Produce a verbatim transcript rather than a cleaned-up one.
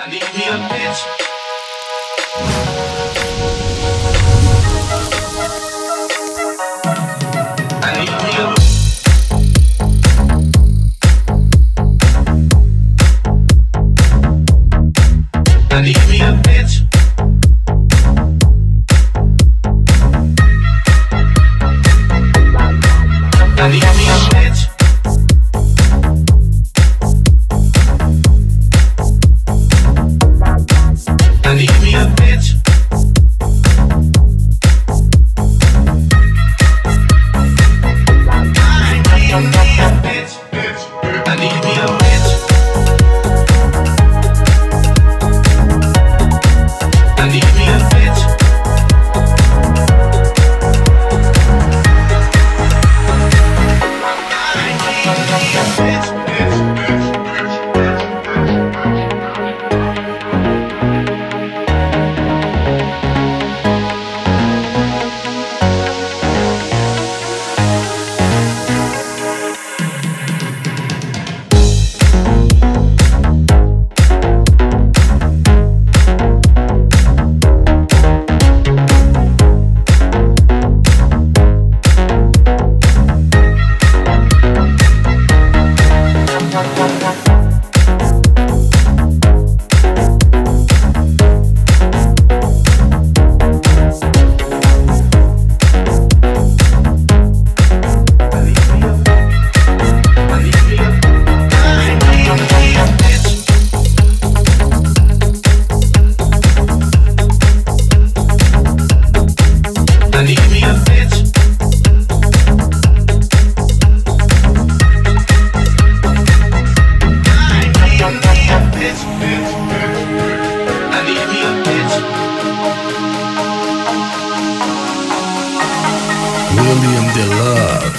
I need me a bitch. I need me a I need me a bitch. I need me a bitch. I need me a bitch. I need me a bitch. I need me a bitch. William DeLove.